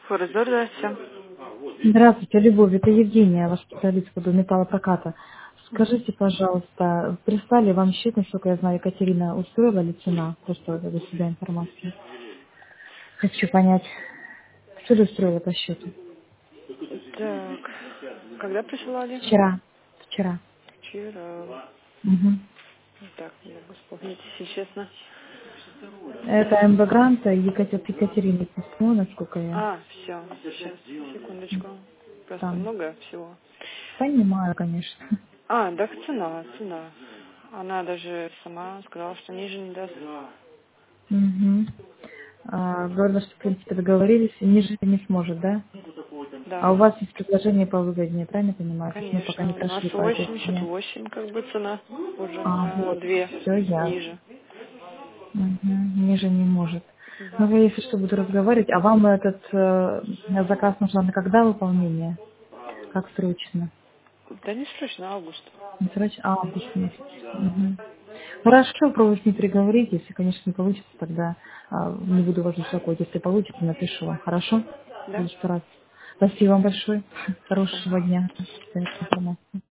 Форезор, здравствуйте. Здравствуйте, Любовь, это Евгения, ваш специалист по металлопроката. Скажите, пожалуйста, прислали вам счет, насколько я знаю, Екатерина, устроила ли цена? Просто для себя информацию. Хочу понять, что ли устроила по счету? Так, когда присылали? Вчера. Вчера. Вчера. Мгм. Так, не могу вспомнить, если честно. Это МБ Гранта и Екатерина письмо, насколько я Все, сейчас, секундочку. Просто там. много всего. Понимаю, конечно. Так, цена. Она даже сама сказала, что ниже не даст. Мгм. Говорила, что, в принципе, договорились, и ниже не сможет, да? Да, А у вас есть предложение повыгоднее, правильно понимаю? То есть мы пока не конечно. У нас прошли по этой цене. 88, как бы цена. Уже на Вот, две все ясно. ниже. Ниже не может. Ну, Мгм. я, если что, буду разговаривать. А вам этот заказ нужен на когда выполнение? Как срочно? Да не срочно, август. Не срочно? Август месяц. Мгм. Хорошо, пробую с ней переговорить. Если, конечно, не получится, тогда не буду вас беспокоить. Если получится, напишу вам. Хорошо? Да? Буду стараться. Спасибо вам большое. Хорошо. Хорошего дня. За эту информацию.